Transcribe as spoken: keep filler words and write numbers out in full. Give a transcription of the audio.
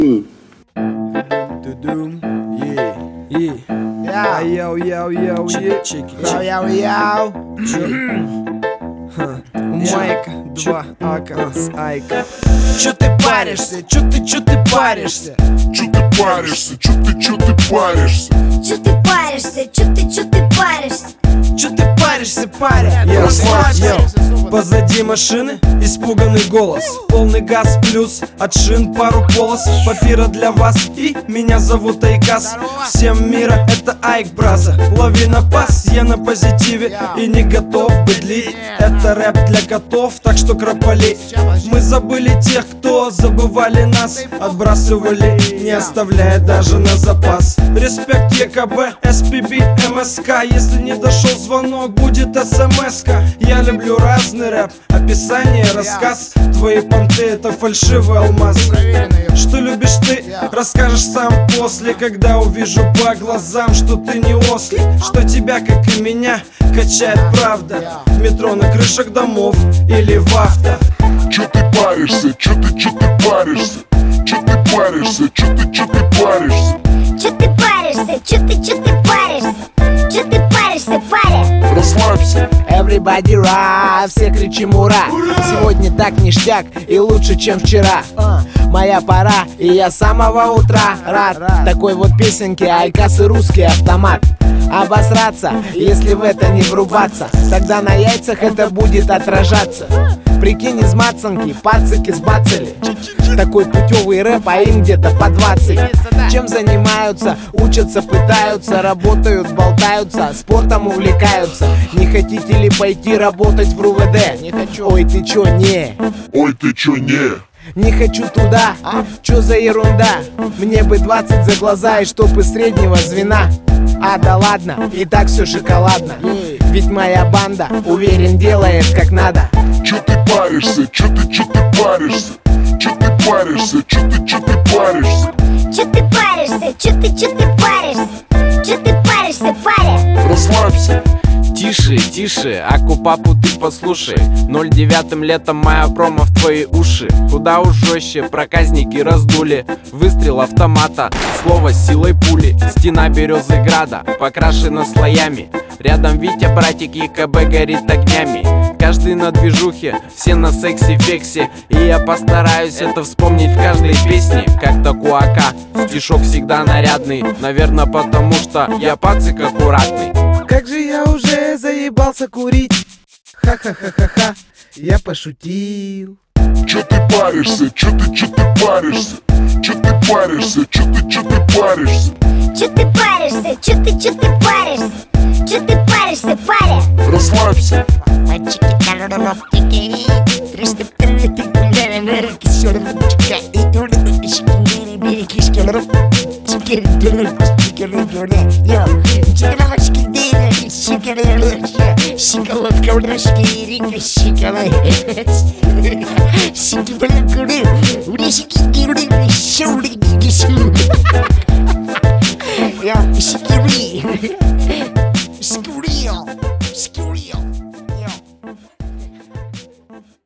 Йоу, йоу, йоу, йоу, йоу, у Майка два ака с Айка. Чё ты паришься? Чё ты, чё ты паришься? Чё ты паришься? Чё ты, чё ты паришься? Чё ты паришься? Чё ты, чё ты паришься? Чё ты паришься, паря? Йоу, Расслабься. Позади машины испуганный голос. Полный газ плюс от шин пару полос. Папира для вас и меня зовут Айкас. Всем мира это Айк, браза. Лови на пас, я на позитиве и не готов быдлить. Это рэп для котов, так что кропали. Мы забыли тех, кто забывали нас. Отбрасывали, не оставляя даже на запас. Респект ЕКБ, СПБ, МСК. Если не дошел звонок, будет СМС-ка. Я люблю разный рэп, описание, рассказ. Твои понты это фальшивый алмаз. Что любишь ты, расскажешь сам после. Когда увижу по глазам, что ты не ослик. Что тебя, как и меня, качает правда. В метро, на крышах домов или в авто. Чё ты паришься? Чё ты, чё ты паришься? Чё ты паришься? Чё ты, чё ты паришься? Чё ты паришься? Чё ты, чё ты паришься? Чё ты паришься, паря? Расслабься. Everybody right, все кричим ура. Сегодня так ништяк и лучше, чем вчера. Моя пора, и я с самого утра рад такой вот песенке. Айкас и русский автомат. Обосраться, если в это не врубаться, тогда на яйцах это будет отражаться. Прикинь, из мацанки пацики сбацали. Такой путевый рэп, а им где-то по двадцать. Чем занимаются? Учатся, пытаются, работают, болтаются, спортом увлекаются. Не хотите ли пойти работать в РУВД? Не хочу. Ой, ты чё, не? Ой, ты чё, не? Не хочу туда, а? Чё за ерунда? Мне бы двадцать за глаза и чтоб из среднего звена. А да ладно, и так все шоколадно. Ведь моя банда, уверен, делает как надо. Чё ты паришься? Чё ты, чё ты паришься? Чё ты паришься? Чё ты, чё ты паришься? Чё ты паришься? Чё ты, чё ты паришься? Чё ты паришься, паря? Расслабься. Тише, тише, Аку-папу ты послушай. Ноль девятым летом моя промо в твои уши. Куда уж жестче, проказники раздули. Выстрел автомата, слово с силой пули. Стена березы града, покрашена слоями. Рядом Витя, братик, ЕКБ горит огнями. Каждый на движухе, все на секси-фексе. И я постараюсь это вспомнить в каждой песне. Как-то куака, стишок всегда нарядный. Наверное, потому что я пацик аккуратный. Как же я уже заебался курить. Ха-ха-ха-ха-ха, я пошутил. Чё ты паришься? Чё ты, чё ты паришься? Чё ты паришься? Чё ты, чё ты паришься? Чё ты паришься? Чё ты, чё ты паришься? Чё ты паришься, паря? Расслабься. Yeah,